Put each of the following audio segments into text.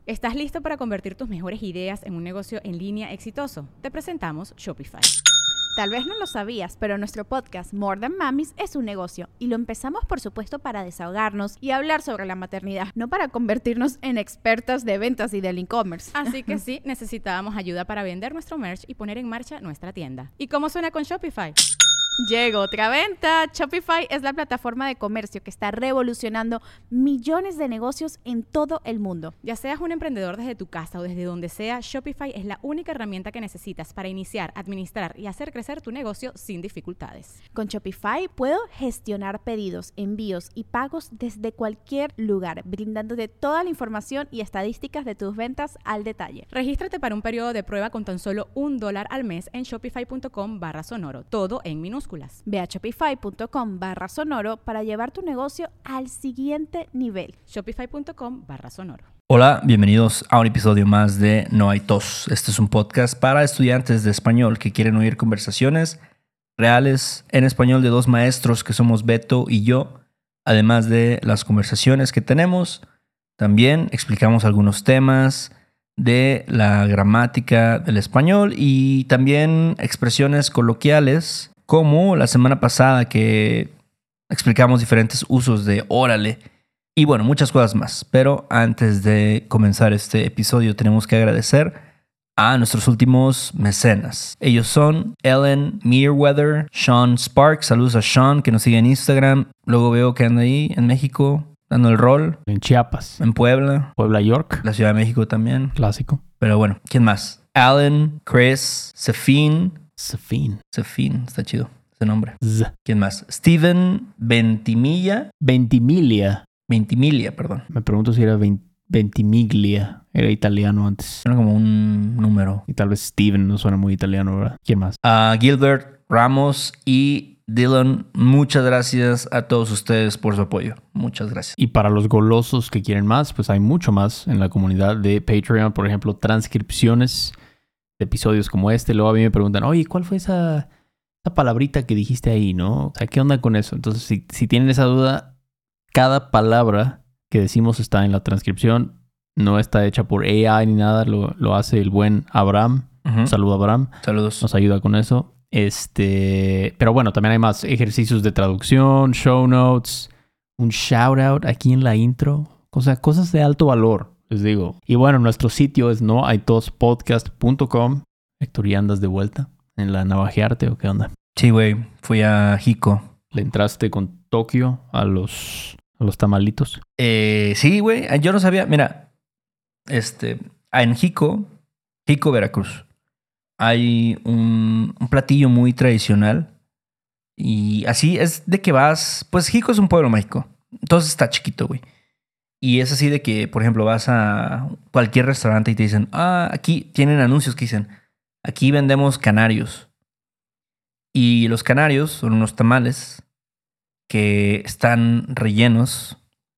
¿Estás listo para convertir tus mejores ideas en un negocio en línea exitoso? Te presentamos Shopify. Tal vez no lo sabías, pero nuestro podcast More Than Mamis es un negocio y lo empezamos por supuesto para desahogarnos y hablar sobre la maternidad, no para convertirnos en expertas de ventas y del e-commerce. Así que sí, necesitábamos ayuda para vender nuestro merch y poner en marcha nuestra tienda. ¿Y cómo suena con Shopify? Llegó otra venta. Shopify es la plataforma de comercio que está revolucionando millones de negocios en todo el mundo. Ya seas un emprendedor desde tu casa o desde donde sea, Shopify es la única herramienta que necesitas para iniciar, administrar y hacer crecer tu negocio sin dificultades. Con Shopify puedo gestionar pedidos, envíos y pagos desde cualquier lugar, brindándote toda la información y estadísticas de tus ventas al detalle. Regístrate para un periodo de prueba con tan solo $1 al mes en shopify.com/sonoro, todo en minúsculas. Ve a shopify.com/sonoro para llevar tu negocio al siguiente nivel. Shopify.com/sonoro. Hola, bienvenidos a un episodio más de No hay tos. Este es un podcast para estudiantes de español que quieren oír conversaciones reales en español de dos maestros que somos Beto y yo. Además de las conversaciones que tenemos, también explicamos algunos temas de la gramática del español y también expresiones coloquiales, como la semana pasada que explicamos diferentes usos de órale y bueno, muchas cosas más. Pero antes de comenzar este episodio tenemos que agradecer a nuestros últimos mecenas. Ellos son Ellen Meerweather, Sean Sparks. Saludos a Sean que nos sigue en Instagram. Luego veo que anda ahí en México dando el rol. En Chiapas. En Puebla. Puebla, York. La Ciudad de México también. Clásico. Pero bueno, ¿quién más? Alan, Chris, Safin, está chido ese nombre. ¿Quién más? Steven Ventimiglia. Ventimiglia. Perdón. Me pregunto si era Ventimiglia. Era italiano antes. Suena como un número. Y tal vez Steven no suena muy italiano, ¿verdad? ¿Quién más? Gilbert Ramos y Dylan. Muchas gracias a todos ustedes por su apoyo. Muchas gracias. Y para los golosos que quieren más, pues hay mucho más en la comunidad de Patreon. Por ejemplo, transcripciones de episodios como este. Luego a mí me preguntan, oye, ¿cuál fue esa palabrita que dijiste ahí, no? O sea, ¿qué onda con eso? Entonces, si tienen esa duda, cada palabra que decimos está en la transcripción. No está hecha por AI ni nada. Lo hace el buen Abraham. Uh-huh. Saludos, Abraham. Saludos. Nos ayuda con eso. Pero bueno, también hay más ejercicios de traducción, show notes, un shout out aquí en la intro. Cosas de alto valor, les digo. Y bueno, nuestro sitio es noaitospodcast.com. Héctor, ¿ya andas de vuelta en la navajearte o qué onda? Sí, güey. Fui a Jico. ¿Le entraste con Tokio a los tamalitos? Sí, güey. Yo no sabía. Mira, en Jico, Veracruz, hay un platillo muy tradicional. Y así es de que vas. Pues Jico es un pueblo mágico. Entonces está chiquito, güey. Y es así de que, por ejemplo, vas a cualquier restaurante y te dicen, aquí tienen anuncios que dicen, aquí vendemos canarios. Y los canarios son unos tamales que están rellenos.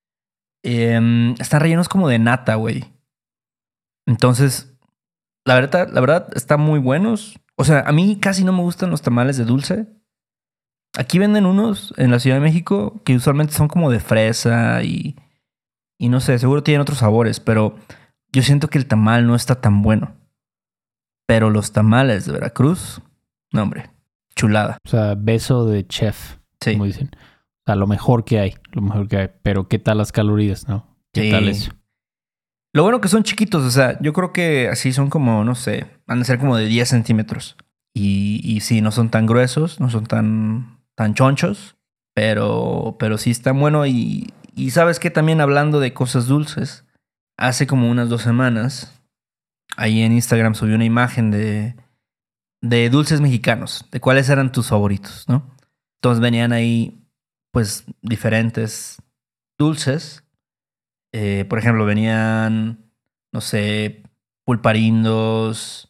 Están rellenos como de nata, güey. Entonces, la verdad, están muy buenos. O sea, a mí casi no me gustan los tamales de dulce. Aquí venden unos en la Ciudad de México que usualmente son como de fresa y no sé, seguro tienen otros sabores, pero yo siento que el tamal no está tan bueno. Pero los tamales de Veracruz, no, hombre, chulada. O sea, beso de chef, Sí. como dicen. O sea, lo mejor que hay. Pero ¿qué tal las calorías, no? ¿Qué Sí. tal eso? Lo bueno que son chiquitos, o sea, yo creo que así son como, no sé, han de ser como de 10 centímetros. Y sí, no son tan gruesos, no son tan chonchos, pero sí están buenos. Y sabes que también hablando de cosas dulces, hace como unas 2 semanas, ahí en Instagram subí una imagen de dulces mexicanos, de cuáles eran tus favoritos, ¿no? Entonces venían ahí, pues, diferentes dulces. Por ejemplo, venían, no sé, pulparindos,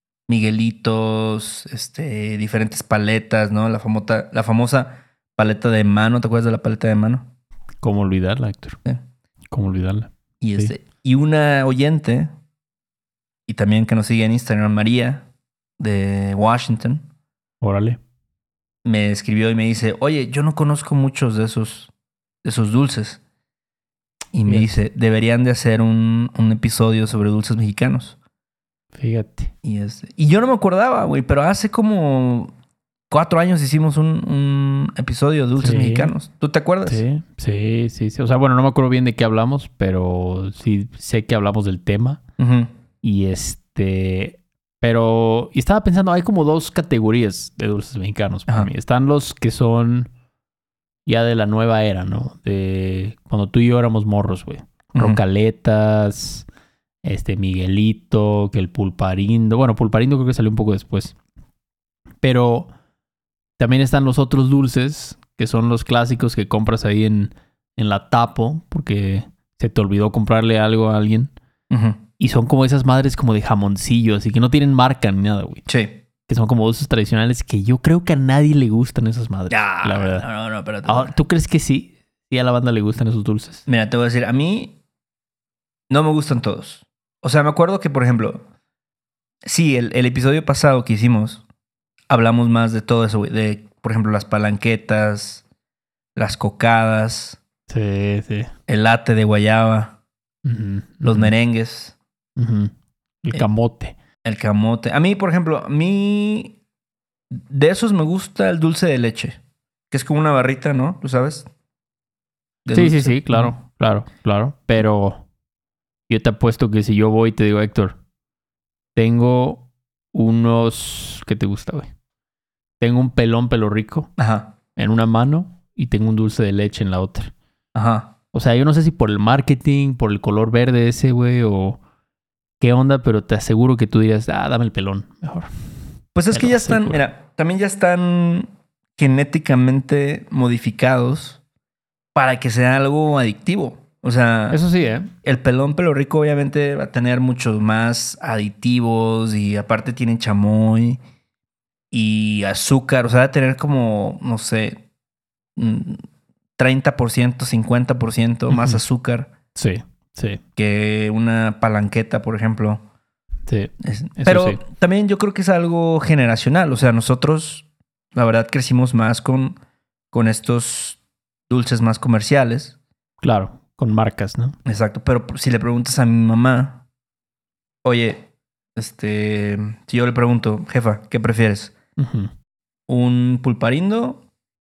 miguelitos, diferentes paletas, ¿no? La famosa paleta de mano. ¿Te acuerdas de la paleta de mano? ¿Cómo olvidarla, Héctor? Sí. ¿Cómo olvidarla? Y, Sí. y una oyente, y también que nos sigue en Instagram, María, de Washington, Órale. me escribió y me dice, oye, yo no conozco muchos de esos dulces. Y me Bien. dice, deberían de hacer un episodio sobre dulces mexicanos. Fíjate. Y yo no me acordaba, güey, pero hace como 4 años hicimos un episodio de dulces Sí. mexicanos. ¿Tú te acuerdas? Sí. O sea, bueno, no me acuerdo bien de qué hablamos, pero sí sé que hablamos del tema. Ujú. Y pero... Y estaba pensando, hay como 2 categorías de dulces mexicanos para Ajá. mí. Están los que son ya de la nueva era, ¿no? De cuando tú y yo éramos morros, güey. Ujú. Rocaletas, Miguelito, que el pulparindo. Bueno, pulparindo creo que salió un poco después. Pero también están los otros dulces, que son los clásicos que compras ahí en la Tapo, porque se te olvidó comprarle algo a alguien. Ujú. Y son como esas madres como de jamoncillo, así que no tienen marca ni nada, güey. Sí. Que son como dulces tradicionales que yo creo que a nadie le gustan esas madres, la verdad. No, espérate. Ah, ¿tú crees que sí? Sí, a la banda le gustan esos dulces. Mira, te voy a decir, a mí no me gustan todos. O sea, me acuerdo que, por ejemplo, sí, el episodio pasado que hicimos, hablamos más de todo eso, güey. De, por ejemplo, las palanquetas, las cocadas, Sí. el latte de guayaba, Ujú, los ujú, merengues, ujú. El camote. el camote. A mí, por ejemplo, de esos me gusta el dulce de leche, que es como una barrita, ¿no? ¿Tú sabes? De Sí, dulce. claro. Pero yo te apuesto que si yo voy y te digo, Héctor, tengo unos... ¿Qué te gusta, güey? Tengo un pelo rico Ajá, en una mano y tengo un dulce de leche en la otra. ajá. O sea, yo no sé si por el marketing, por el color verde ese, güey, o qué onda, pero te aseguro que tú dirías, dame el pelón, mejor. Pues es Te que lo ya están, aseguro. mira, también ya están genéticamente modificados para que sea algo adictivo. O sea, Eso sí, ¿eh? el pelón pelo rico obviamente va a tener muchos más aditivos y aparte tiene chamoy y azúcar. O sea, va a tener como, no sé, 30%, 50% más Ujú. azúcar Sí. que una palanqueta, por ejemplo. Eso Pero sí. también yo creo que es algo generacional. O sea, nosotros, la verdad, crecimos más con estos dulces más comerciales. Claro, con marcas, ¿no? Exacto. Pero si le preguntas a mi mamá, oye, si yo le pregunto, jefa, ¿qué prefieres? Ujú. ¿Un pulparindo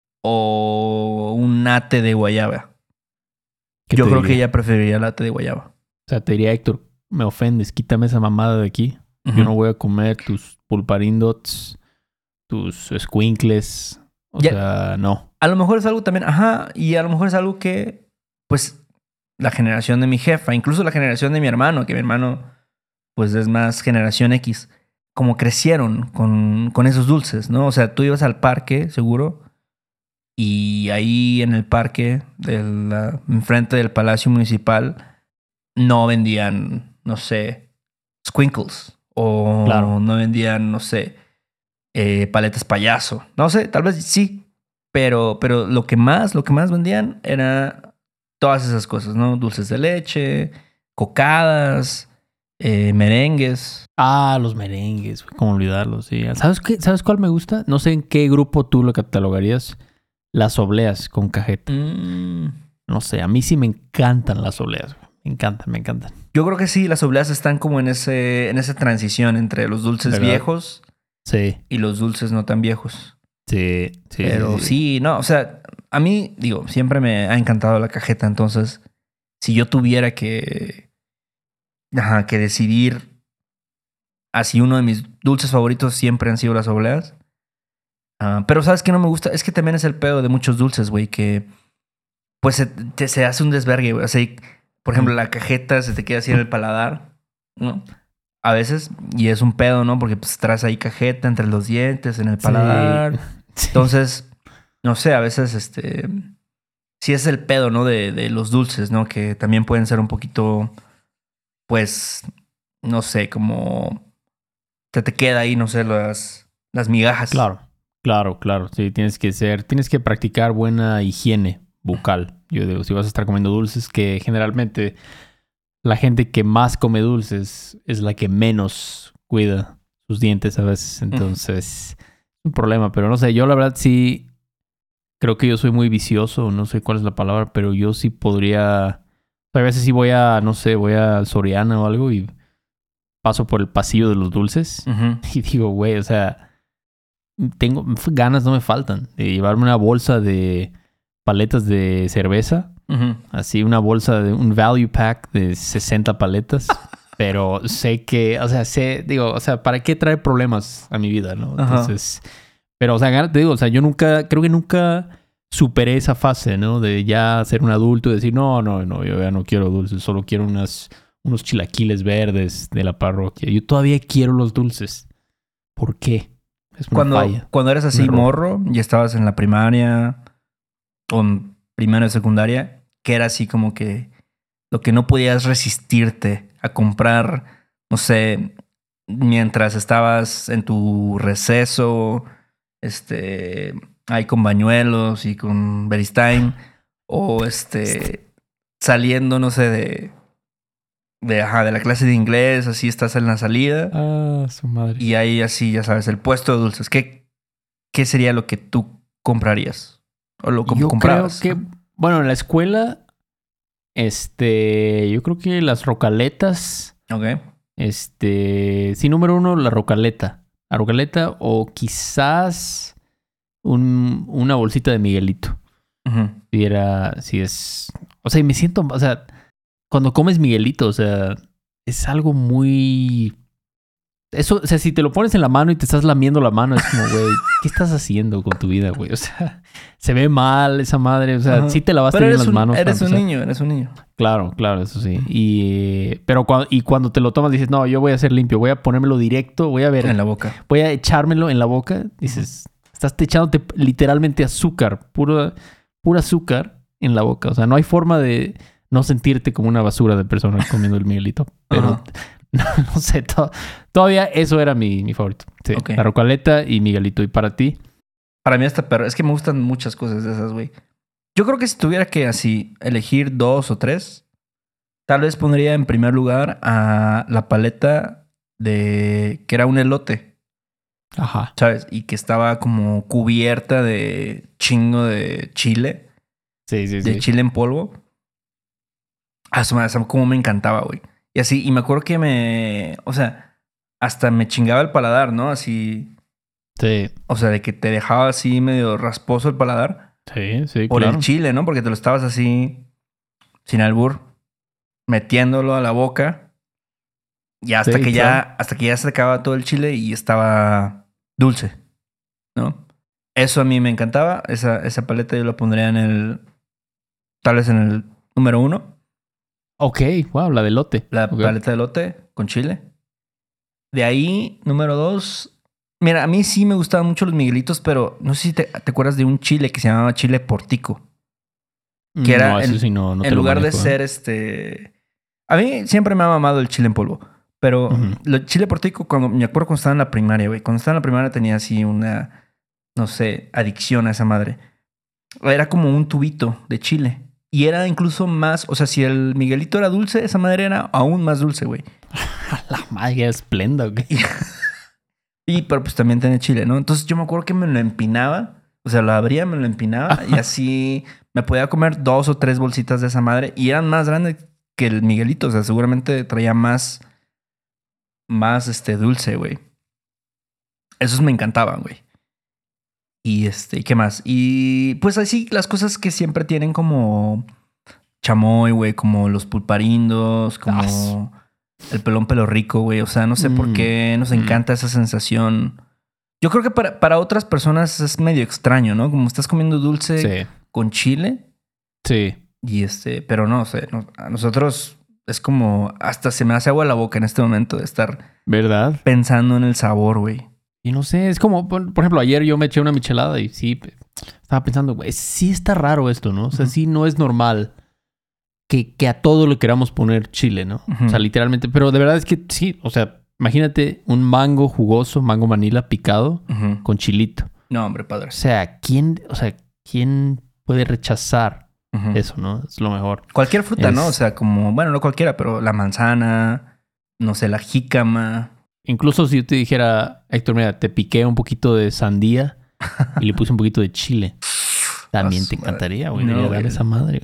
o un latte de guayaba? ¿Qué Yo te creo que diría? ella preferiría latte de guayaba. O sea, te diría, Héctor, me ofendes, quítame esa mamada de aquí. Ujú. Yo no voy a comer tus pulparindots, tus squinkles. O Ya. sea, no. A lo mejor es algo también, ajá, y a lo mejor es algo que, pues, la generación de mi jefa, incluso la generación de mi hermano, que mi hermano, pues, es más generación X, como crecieron con esos dulces, ¿no? O sea, tú ibas al parque, seguro, y ahí en el parque, enfrente del Palacio Municipal, no vendían, no sé, squinkles, o Claro. no vendían, no sé, paletas payaso. No sé, tal vez sí. Pero lo que más vendían era todas esas cosas, ¿no? Dulces de leche, cocadas, merengues. Ah, los merengues, güey, cómo olvidarlos, sí. ¿Sabes qué? ¿Sabes cuál me gusta? No sé en qué grupo tú lo catalogarías. Las obleas con cajeta. No sé, a mí sí me encantan las obleas, güey. Me encantan. Yo creo que sí, las obleas están como en esa transición entre los dulces ¿Verdad? viejos Sí. y los dulces no tan viejos. Sí. Pero sí, no, o sea, a mí, digo, siempre me ha encantado la cajeta, entonces, si yo tuviera que decidir, así uno de mis dulces favoritos siempre han sido las obleas. Pero ¿sabes qué no me gusta? Es que también es el pedo de muchos dulces, güey, que pues se hace un desvergue, güey. O sea, por ejemplo, la cajeta se te queda así en el paladar, ¿no? A veces, y es un pedo, ¿no? Porque pues traes ahí cajeta entre los dientes, en el paladar. Sí. Entonces, no sé, a veces sí es el pedo, ¿no? De los dulces, ¿no? Que también pueden ser un poquito, pues, no sé, como te queda ahí, no sé, las migajas. Claro. Sí, tienes que practicar buena higiene bucal. Yo digo, si vas a estar comiendo dulces, que generalmente la gente que más come dulces es la que menos cuida sus dientes a veces. Entonces, es un problema. Pero no sé, yo la verdad sí creo que yo soy muy vicioso. No sé cuál es la palabra, pero yo sí podría A veces sí voy a, no sé, voy a Soriana o algo y paso por el pasillo de los dulces Ujú. y digo, güey, o sea, ganas no me faltan de llevarme una bolsa de paletas de cerveza, Ujú. así una bolsa de un value pack de 60 paletas. Pero sé que, o sea, digo, o sea, ¿para qué traer problemas a mi vida, no? Ajá. Entonces, pero, o sea, te digo, o sea, yo creo que nunca superé esa fase, ¿no? De ya ser un adulto y decir, no, yo ya no quiero dulces, solo quiero unos chilaquiles verdes de la parroquia. Yo todavía quiero los dulces. ¿Por qué? Es una falla. Cuando eres así Un error. morro y estabas en la primaria o en primero de secundaria, que era así como que lo que no podías resistirte a comprar, no sé, mientras estabas en tu receso, ahí con bañuelos y con Beristain, o saliendo, no sé, de la clase de inglés, así estás en la salida. Ah, su madre. Y ahí así, ya sabes, el puesto de dulces. ¿Qué sería lo que tú comprarías? O lo Yo comprabas. creo que, bueno, en la escuela, yo creo que las rocaletas, Ok. sí, número uno, la rocaleta. La rocaleta o quizás una bolsita de Miguelito. Ujú. Si es, o sea, y me siento, o sea, cuando comes Miguelito, o sea, es algo muy... Eso, o sea, si te lo pones en la mano y te estás lamiendo la mano, es como, güey, ¿qué estás haciendo con tu vida, güey? O sea, se ve mal esa madre. O sea, Ajá. sí te lavaste Pero bien las manos. eres para un empezar. niño, eres un niño. Claro, eso sí. Pero cuando te lo tomas dices, no, yo voy a ser limpio, voy a ponérmelo directo, voy a ver, En la boca. voy a echármelo en la boca. Dices, estás echándote literalmente azúcar, puro azúcar en la boca. O sea, no hay forma de no sentirte como una basura de persona comiendo el Miguelito. Pero no sé, todavía eso era mi favorito. Sí, Ok. la rocaleta y Miguelito. ¿Y para ti? Para mí hasta perro. Es que me gustan muchas cosas de esas, güey. Yo creo que si tuviera que así elegir 2 o 3, tal vez pondría en primer lugar a la paleta que era un elote, Ajá. ¿sabes? Y que estaba como cubierta de chingo de chile, Sí. de chile en polvo. Esa como me encantaba, güey. Y así, y me acuerdo que o sea, hasta me chingaba el paladar, ¿no? Así, Sí, o sea, de que te dejaba así medio rasposo el paladar sí, por claro. el chile, ¿no? Porque te lo estabas así, sin albur, metiéndolo a la boca. Y hasta Sí, que claro. hasta que ya se acababa todo el chile y estaba dulce, ¿no? Eso a mí me encantaba. Esa paleta yo la pondría tal vez en el número 1. Ok, wow, la de elote. La Ok. paleta de elote con chile. De ahí, número 2. Mira, a mí sí me gustaban mucho los Miguelitos, pero no sé si te acuerdas de un chile que se llamaba chile portico. Que era No, eso sí no te en lo lugar manejo, de ser A mí siempre me ha mamado el chile en polvo. Pero Ujú. el chile portico, me acuerdo cuando estaba en la primaria, güey. Cuando estaba en la primaria tenía así una, no sé, adicción a esa madre. Era como un tubito de chile. Y era incluso más, o sea, si el Miguelito era dulce, esa madre era aún más dulce, güey. La magia esplenda, ¿ok? Pero pues también tiene chile, ¿no? Entonces yo me acuerdo que me lo empinaba. O sea, lo abría, me lo empinaba. Y así me podía comer 2 o 3 bolsitas de esa madre. Y eran más grandes que el Miguelito. O sea, seguramente traía más dulce, güey. Esos me encantaban, güey. Y ¿qué más? Y pues así las cosas que siempre tienen como chamoy, güey, como los pulparindos, como el pelón pelo rico, güey. O sea, no sé por qué nos encanta esa sensación. Yo creo que para otras personas es medio extraño, ¿no? Como estás comiendo dulce con chile. Sí. Y pero no sé, a nosotros es como hasta se me hace agua la boca en este momento de estar ¿Verdad? pensando en el sabor, güey. Y no sé, es como, por ejemplo, ayer yo me eché una michelada y sí, estaba pensando, güey, sí está raro esto, ¿no? O sea, sí no es normal que a todo le queramos poner chile, ¿no? O sea, literalmente, pero de verdad es que sí, o sea, imagínate un mango jugoso, mango manila picado con chilito. No, hombre, padre. O sea, ¿quién puede rechazar eso, no? Es lo mejor. Cualquier fruta, ¿no? O sea, como, bueno, no cualquiera, pero la manzana, no sé, la jícama. Incluso si yo te dijera, Héctor, mira, te piqué un poquito de sandía y le puse un poquito de chile. También te encantaría, güey. No, Debería darle esa madre.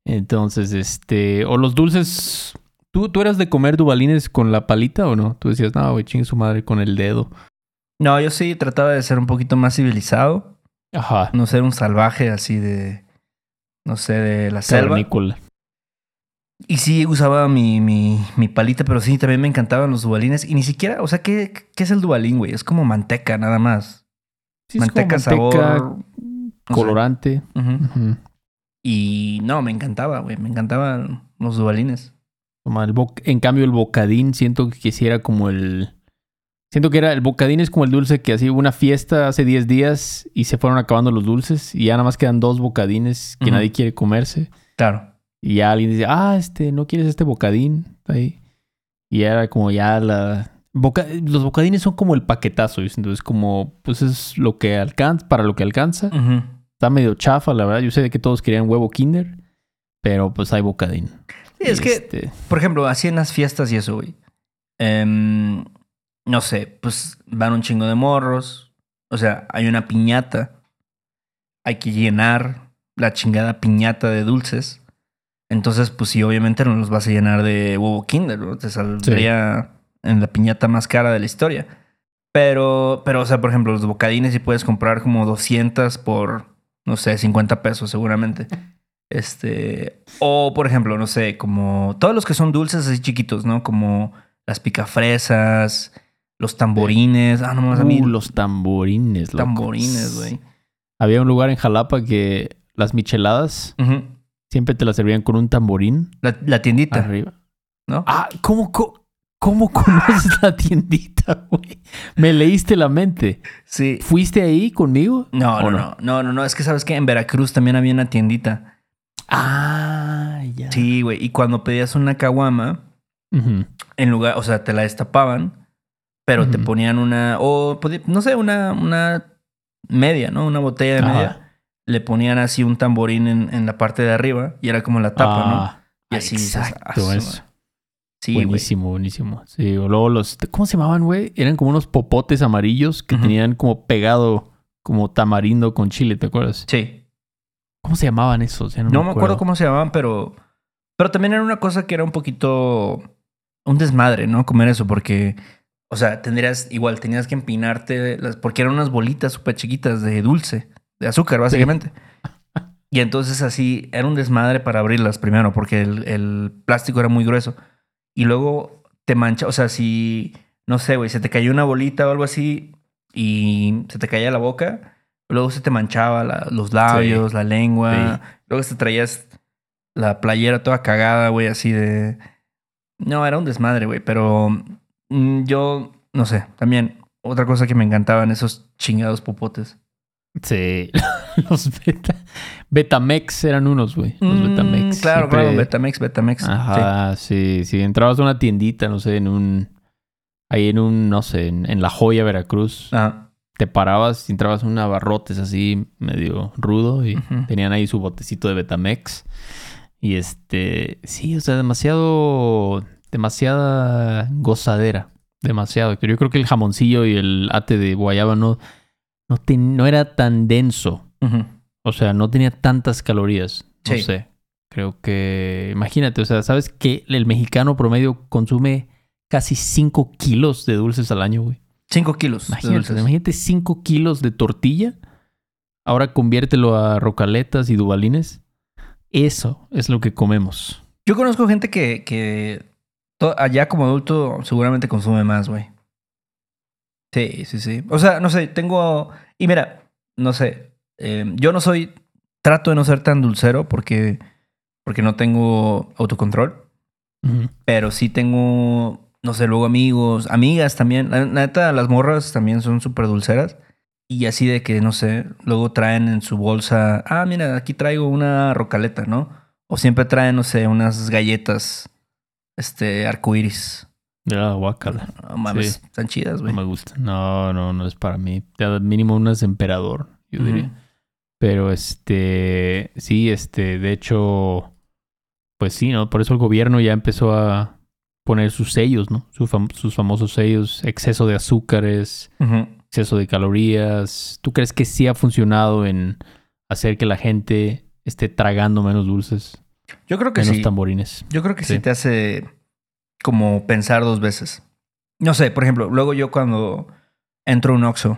Entonces, o los dulces... ¿Tú eras de comer Duvalines con la palita o no? Tú decías, no, güey, chingue su madre con el dedo. No, yo sí trataba de ser un poquito más civilizado. Ajá. No ser un salvaje así de... No sé, de la selva. Cavernícola. Y sí usaba mi palita, pero sí, también me encantaban los Duvalines. Y ni siquiera... O sea, ¿qué es el Duvalín, güey? Es como manteca, nada más. Sí, Manteca, es como manteca, sabor... no colorante. sé. Ujú. Ujú. Y no, me encantaba, güey. Me encantaban los Duvalines. En cambio, el bocadín siento que quisiera como el... Siento que el bocadín es como el dulce que hacía una fiesta hace 10 días y se fueron acabando los dulces y ya nada más quedan 2 bocadines que nadie quiere comerse. Claro. Y ya alguien dice, ¿no quieres este bocadín? Ahí. Y era como ya los bocadines son como el paquetazo. Entonces como, pues es lo que alcanza, para lo que alcanza. Ujú. Está medio chafa, la verdad. Yo sé que todos querían huevo Kinder, pero pues hay bocadín. Sí, es que, por ejemplo, así en las fiestas y eso, güey. No sé, pues van un chingo de morros. O sea, hay una piñata. Hay que llenar la chingada piñata de dulces. Entonces, pues sí, obviamente no los vas a llenar de huevo Kinder, ¿no? Te saldría en la piñata más cara de la historia. Pero, o sea, por ejemplo, los bocadines sí puedes comprar como 200 por, no sé, 50 pesos seguramente. O por ejemplo, no sé, como todos los que son dulces así chiquitos, ¿no? Como las picafresas, los tamborines. No más a mí. Los tamborines, loco. Tamborines, güey. Había un lugar en Jalapa que las micheladas siempre te las servían con un tamborín. La tiendita. Arriba. ¿No? ¿Cómo conoces la tiendita, güey? Me leíste la mente. Sí. ¿Fuiste ahí conmigo? No. Es que sabes que en Veracruz también había una tiendita. Ya. Sí, güey. Y cuando pedías una caguama, en lugar, o sea, te la destapaban, pero te ponían una, no sé, una media, ¿no? Una botella de media. Le ponían así un tamborín en la parte de arriba y era como la tapa, ¿no? Y así exacto, eso. Sí, buenísimo, buenísimo. Sí, o luego ¿cómo se llamaban, güey? Eran como unos popotes amarillos que tenían como pegado como tamarindo con chile, ¿te acuerdas? Sí. ¿Cómo se llamaban esos? Ya no me acuerdo cómo se llamaban, pero también era una cosa que era un poquito un desmadre, ¿no? Comer eso, porque, o sea, tenías que empinarte, porque eran unas bolitas súper chiquitas de dulce, de azúcar, básicamente. Sí. Y entonces así era un desmadre para abrirlas primero, porque el plástico era muy grueso. Y luego te mancha, o sea, si, no sé, güey, se te cayó una bolita o algo así y se te caía la boca, luego se te manchaba los labios, la lengua. Sí. Luego te traías la playera toda cagada, güey, así de... No, era un desmadre, güey, pero yo, no sé, también otra cosa que me encantaban esos chingados popotes. Sí, los Betamex eran unos, güey. Los Betamex. Claro, claro, Betamex. Ajá, sí. Entrabas a una tiendita, no sé, no sé, en La Joya, Veracruz. Ajá. Te parabas y entrabas en un abarrotes así medio rudo y tenían ahí su botecito de Betamex. Y sí, o sea, demasiada gozadera. Demasiado. Yo creo que el jamoncillo y el ate de guayaba no era tan denso. O sea, no tenía tantas calorías. No sé. Creo que... Imagínate, o sea, ¿sabes que el mexicano promedio consume casi 5 kilos de dulces al año, güey? 5 kilos. Imagínate 5 kilos de tortilla. Ahora conviértelo a rocaletas y duvalines. Eso es lo que comemos. Yo conozco gente que allá como adulto seguramente consume más, güey. Sí. O sea, no sé, y mira, no sé. Yo trato de no ser tan dulcero porque no tengo autocontrol. Pero sí tengo... No sé, luego amigos, amigas también. La neta, las morras también son súper dulceras. Y así de que, no sé, luego traen en su bolsa... mira, aquí traigo una rocaleta, ¿no? O siempre traen, no sé, unas galletas, arcoíris. Guácala. No mames, están chidas, güey. No me gusta. No es para mí. Mínimo unas emperador, yo diría. Pero sí, de hecho... Pues sí, ¿no? Por eso el gobierno ya empezó a poner sus sellos, ¿no? Sus famosos sellos, exceso de azúcares, exceso de calorías. ¿Tú crees que sí ha funcionado en hacer que la gente esté tragando menos dulces? Yo creo que menos sí. tamborines. Yo creo que sí Sí. te hace como pensar 2 veces. No sé, por ejemplo, luego yo cuando entro a un Oxxo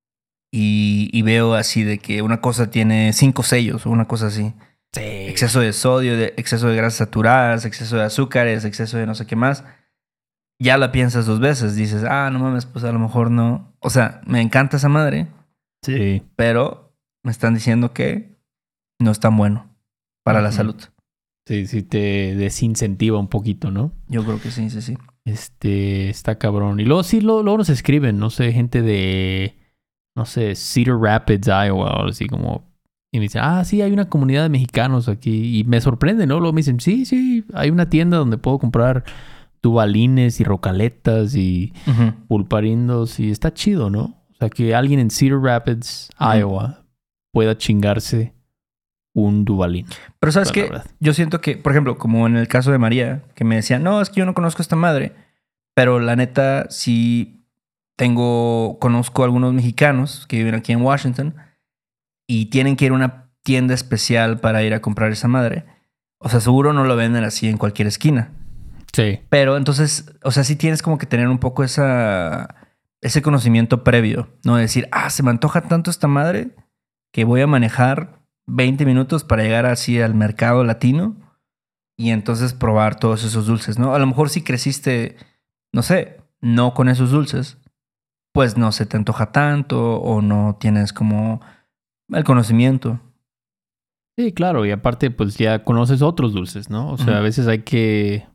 y veo así de que una cosa tiene 5 sellos o una cosa así. Sí. Exceso de sodio, exceso de grasas saturadas, exceso de azúcares, exceso de no sé qué más. Ya la piensas 2 veces. Dices, no mames, pues a lo mejor no. O sea, me encanta esa madre, Sí. pero me están diciendo que no es tan bueno para la Ujú. salud. Sí, sí te desincentiva un poquito, ¿no? Yo creo que sí, sí, sí. Está cabrón. Y luego sí, luego nos escriben, no sé, gente de, no sé, Cedar Rapids, Iowa, o algo así como. Y me dicen, sí, hay una comunidad de mexicanos aquí. Y me sorprende, ¿no? Luego me dicen, sí, hay una tienda donde puedo comprar tubalines y rocaletas y Ujú. pulparindos. Y está chido, ¿no? O sea, que alguien en Cedar Rapids, Ujú. Iowa, pueda chingarse un dubalín. Pero ¿sabes La qué? verdad. Yo siento que, por ejemplo, como en el caso de María, que me decía, no, es que yo no conozco a esta madre. Pero la neta, sí conozco a algunos mexicanos que viven aquí en Washington y tienen que ir a una tienda especial para ir a comprar esa madre. O sea, seguro no lo venden así en cualquier esquina. Sí. Pero entonces, o sea, sí tienes como que tener un poco ese conocimiento previo, ¿no? De decir, se me antoja tanto esta madre que voy a manejar 20 minutos para llegar así al mercado latino y entonces probar todos esos dulces, ¿no? A lo mejor si creciste, no sé, no con esos dulces, pues no se te antoja tanto o no tienes como el conocimiento. Sí, claro, y aparte, pues ya conoces otros dulces, ¿no? O sea, Ujú. a veces hay que,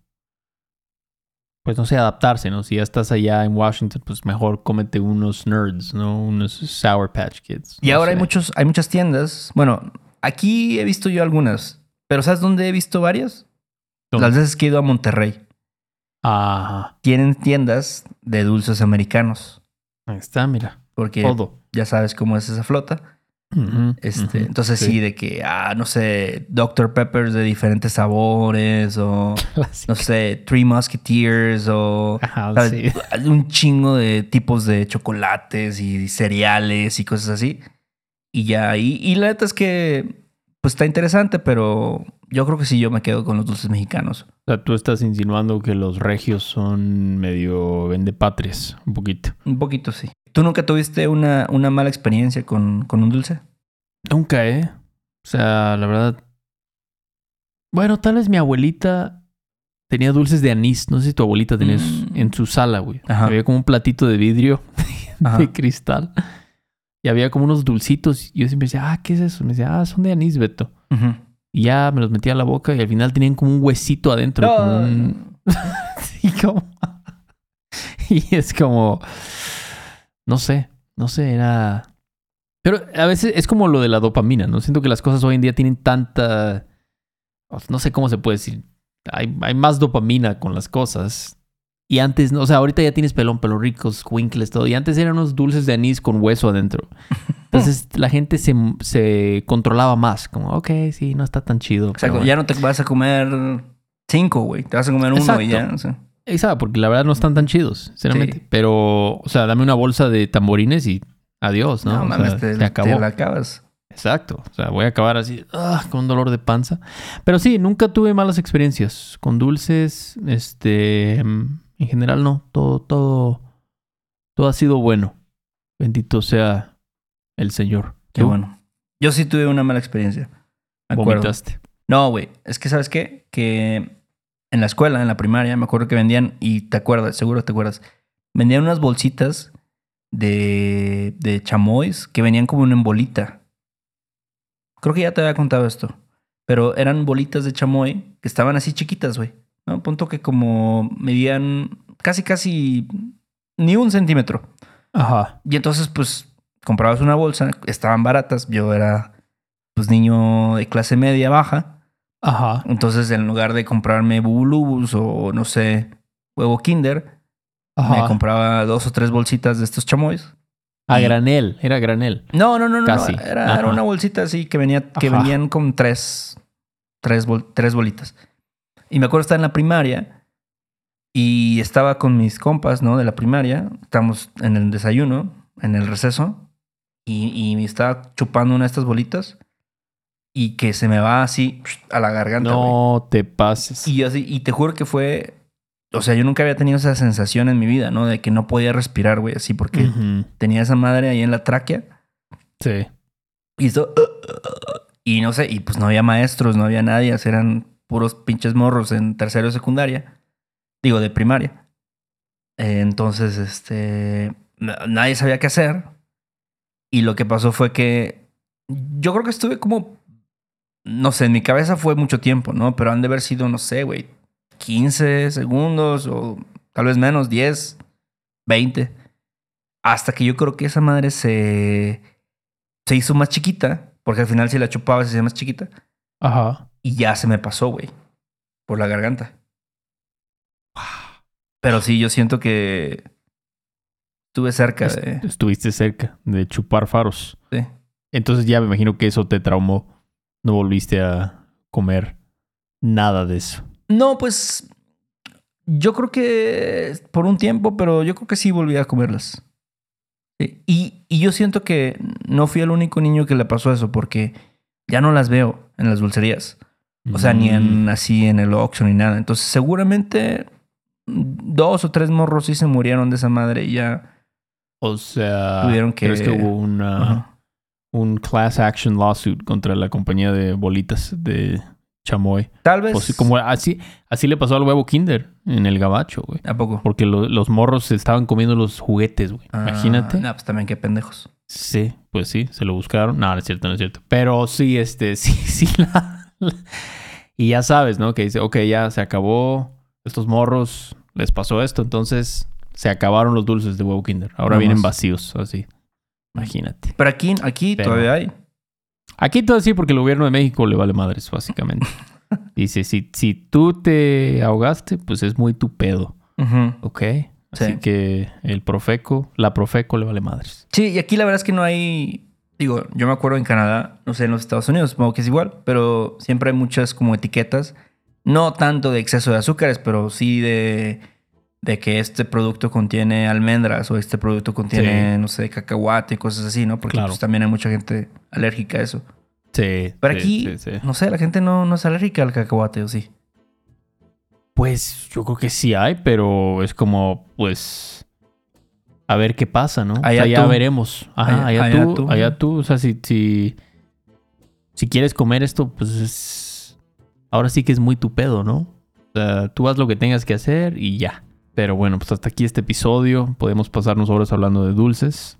pues no sé, adaptarse, ¿no? Si ya estás allá en Washington, pues mejor cómete unos Nerds, ¿no? Unos Sour Patch Kids. Y no ahora sé. hay muchas tiendas. Bueno, aquí he visto yo algunas, pero ¿sabes dónde he visto varias? ¿Dónde? Las veces que he ido a Monterrey. Ajá. Tienen tiendas de dulces americanos, Ahí está, mira. porque Todo. ya sabes cómo es esa flota. Ujú, Entonces sí, de que, no sé, Dr. Peppers de diferentes sabores o, Clásico. no sé, Three Musketeers o Ajá, ¿sabes? sí. Un chingo de tipos de chocolates y cereales y cosas así. Y ya, y la neta es que, pues está interesante, pero yo creo que sí, yo me quedo con los dulces mexicanos. O sea, tú estás insinuando que los regios son medio vendepatrias, un poquito. Un poquito sí. ¿Tú nunca tuviste una mala experiencia con un dulce? Nunca, ¿eh? O sea, la verdad. Bueno, tal vez mi abuelita tenía dulces de anís. No sé si tu abuelita tenía en su sala, güey. Ajá. Había como un platito de vidrio Ajá. de cristal. Y había como unos dulcitos. Y yo siempre decía, ¿qué es eso? Me decía, son de anís, Beto. Ujú. Y ya me los metía a la boca y al final tenían como un huesito adentro. No, Como un... Sí, como... Y es como... No sé, era... Pero a veces es como lo de la dopamina, ¿no? Siento que las cosas hoy en día tienen tanta... No sé cómo se puede decir. Hay más dopamina con las cosas. Y antes, no, o sea, ahorita ya tienes pelón ricos, squinkles, todo. Y antes eran unos dulces de anís con hueso adentro. Entonces la gente se controlaba más. Como, ok, sí, no está tan chido. Exacto, pero ya bueno. no te vas a comer 5, güey. Te vas a comer 1 Exacto. y ya. O sea. Exacto, porque la verdad no están tan chidos, sinceramente. Sí. Pero, o sea, dame una bolsa de tamborines y adiós, ¿no? No O mames, sea, se te acabó. la acabas. Exacto. O sea, voy a acabar así, con un dolor de panza. Pero sí, nunca tuve malas experiencias con dulces. En general no. Todo ha sido bueno. Bendito sea el Señor. Qué ¿Tú? bueno. Yo sí tuve una mala experiencia. Me acuerdo. Vomitaste. No, güey. Es que, ¿sabes qué? Que en la escuela, en la primaria, me acuerdo que vendían, y te acuerdas, seguro te acuerdas, vendían unas bolsitas de chamois que venían como en bolita. Creo que ya te había contado esto. Pero eran bolitas de chamoy que estaban así chiquitas, güey. ¿No? Punto que como medían casi ni 1 centímetro. Ajá. Y entonces, pues, comprabas una bolsa, estaban baratas. Yo era, pues, niño de clase media baja. Ajá. Entonces, en lugar de comprarme Bubulubus o, no sé, huevo Kinder, Ajá. me compraba 2 o 3 bolsitas de estos chamois. A Y- granel. Era granel. No. Casi. Era Ajá. una bolsita así que Ajá. venían con tres bolitas. Y me acuerdo estar en la primaria y estaba con mis compas, ¿no? De la primaria. Estamos en el desayuno, en el receso. Y me estaba chupando una de estas bolitas. y que se me va así a la garganta, güey. No te pases. Y así, y te juro que fue... O sea, yo nunca había tenido esa sensación en mi vida, ¿no? De que no podía respirar, güey, así porque Ujú. tenía esa madre ahí en la tráquea. Sí. Y esto... y no sé, y pues no había maestros, no había nadie. Eran puros pinches morros en tercero de secundaria. Digo, de primaria. Entonces, nadie sabía qué hacer. Y lo que pasó fue que yo creo que estuve como... No sé, en mi cabeza fue mucho tiempo, ¿no? Pero han de haber sido, no sé, güey, 15 segundos o tal vez menos, 10, 20. Hasta que yo creo que esa madre se hizo más chiquita. Porque al final si la chupaba se hacía más chiquita. Ajá. Y ya se me pasó, güey. Por la garganta. Pero sí, yo siento que estuve cerca de... Estuviste cerca de chupar faros. Sí. Entonces ya me imagino que eso te traumó. No volviste a comer nada de eso. No, pues yo creo que por un tiempo, pero yo creo que sí volví a comerlas. Sí. Y yo siento que no fui el único niño que le pasó eso, porque ya no las veo en las dulcerías. O sea, ni así en el Oxxo ni nada. Entonces seguramente 2 o 3 morros sí se murieron de esa madre y ya O sea, tuvieron que... ¿crees que hubo Ajá. un class action lawsuit contra la compañía de bolitas de chamoy? Tal vez... O sí, como así le pasó al huevo Kinder en el gabacho, güey. ¿A poco? Porque los morros se estaban comiendo los juguetes, güey. Imagínate. No, pues también qué pendejos. Sí, pues sí, se lo buscaron. No, no es cierto, no es cierto. Pero sí, sí. Y ya sabes, ¿no? Que dice, ok, ya se acabó. Estos morros les pasó esto, entonces se acabaron los dulces de huevo Kinder. Ahora No vienen más. vacíos, así. Imagínate. Pero aquí Pero- todavía hay. Aquí todo así porque el gobierno de México le vale madres, básicamente. Dice, si tú te ahogaste, pues es muy tu pedo, Ujú. ¿ok? Así Sí. que la Profeco le vale madres. Sí, y aquí la verdad es que no hay... Digo, yo me acuerdo en Canadá, no sé, en los Estados Unidos, supongo que es igual, pero siempre hay muchas como etiquetas. No tanto de exceso de azúcares, pero sí de que este producto contiene almendras o este producto contiene, Sí. no sé, cacahuate y cosas así, ¿no? Porque Claro. pues, también hay mucha gente alérgica a eso. Sí. Pero sí, aquí, sí, sí. no sé, la gente no es alérgica al cacahuate, ¿o sí? Pues yo creo que sí hay, pero es como, pues, a ver qué pasa, ¿no? Allá o sea, ya tú. veremos. Ajá, allá tú. O sea, si quieres comer esto, pues ahora sí que es muy tu pedo, ¿no? O sea, tú haz lo que tengas que hacer y ya. Pero bueno, pues hasta aquí este episodio. Podemos pasarnos horas hablando de dulces.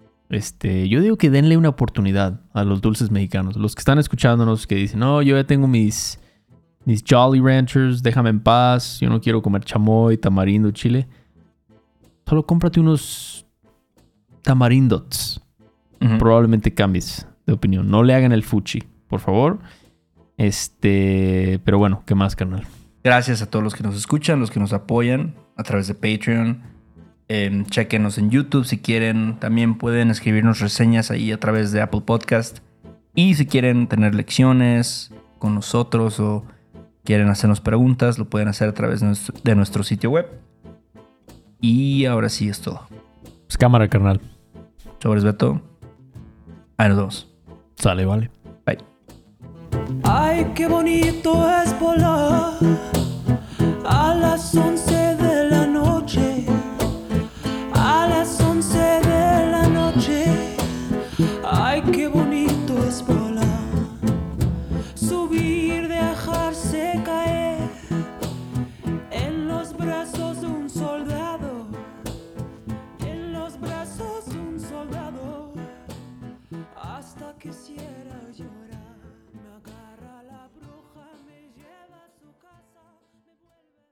Yo digo que denle una oportunidad a los dulces mexicanos. Los que están escuchándonos que dicen, no, yo ya tengo mis Jolly Ranchers, déjame en paz, yo no quiero comer chamoy, tamarindo, chile. Solo cómprate unos tamarindots. Ujú. Probablemente cambies de opinión. No le hagan el fuchi, por favor. Pero bueno, ¿qué más, carnal? Gracias a todos los que nos escuchan, los que nos apoyan a través de Patreon. Chequenos en YouTube si quieren. También pueden escribirnos reseñas ahí a través de Apple Podcast. Y si quieren tener lecciones con nosotros o quieren hacernos preguntas, lo pueden hacer a través de nuestro sitio web. Y ahora sí es todo. Pues cámara, carnal. Sobres Beto. Ahí nos vemos. Sale, vale. Bye. Ay, qué bonito es volar a las 11 de la noche, a las 11 de la noche. Ay, qué bonito es volar, subir, dejarse caer en los brazos de un soldado, en los brazos de un soldado, hasta quisiera llorar. Me agarra la bruja, me lleva a su casa, me vuelve...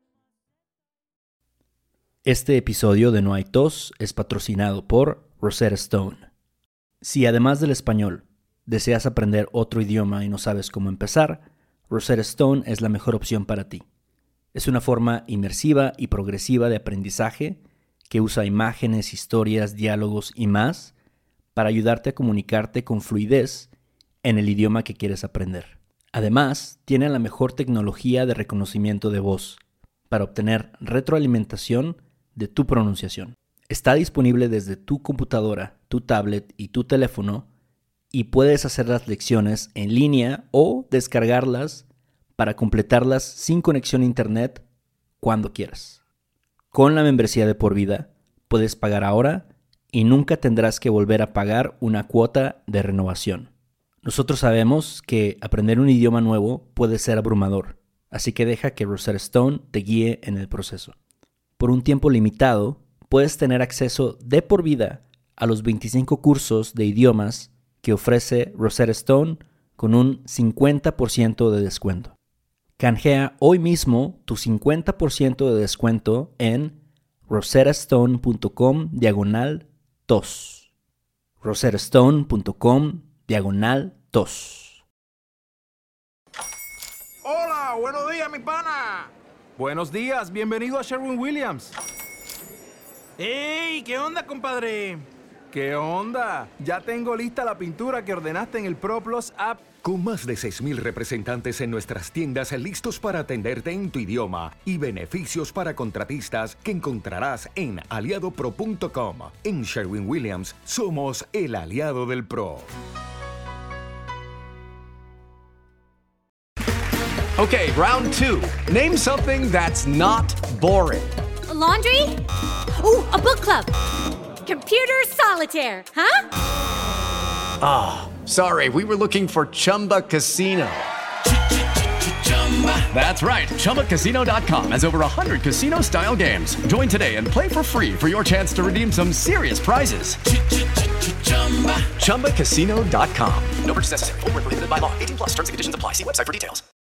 Este episodio de No hay tos es patrocinado por Rosetta Stone. Si además del español deseas aprender otro idioma y no sabes cómo empezar, Rosetta Stone es la mejor opción para ti. Es una forma inmersiva y progresiva de aprendizaje que usa imágenes, historias, diálogos y más para ayudarte a comunicarte con fluidez en el idioma que quieres aprender. Además, tiene la mejor tecnología de reconocimiento de voz para obtener retroalimentación de tu pronunciación. Está disponible desde tu computadora, tu tablet y tu teléfono y puedes hacer las lecciones en línea o descargarlas para completarlas sin conexión a internet cuando quieras. Con la membresía de por vida, puedes pagar ahora y nunca tendrás que volver a pagar una cuota de renovación. Nosotros sabemos que aprender un idioma nuevo puede ser abrumador, así que deja que Rosetta Stone te guíe en el proceso. Por un tiempo limitado, puedes tener acceso de por vida a los 25 cursos de idiomas que ofrece Rosetta Stone con un 50% de descuento. Canjea hoy mismo tu 50% de descuento en rosettastone.com/tos. rosettastone.com/tos. Hola, buenos días, mi pana. Buenos días, bienvenido a Sherwin-Williams. ¡Ey! ¿Qué onda, compadre? ¿Qué onda? Ya tengo lista la pintura que ordenaste en el ProPlus app. Con más de 6,000 representantes en nuestras tiendas listos para atenderte en tu idioma y beneficios para contratistas que encontrarás en aliadopro.com. En Sherwin-Williams somos el aliado del pro. Okay, round 2. Name something that's not boring. A laundry? Ooh, a book club. Computer solitaire, huh? Sorry, we were looking for Chumba Casino. That's right. ChumbaCasino.com has over 100 casino-style games. Join today and play for free for your chance to redeem some serious prizes. ChumbaCasino.com. No purchase necessary. Void where prohibited by law. 18+ terms and conditions apply. See website for details.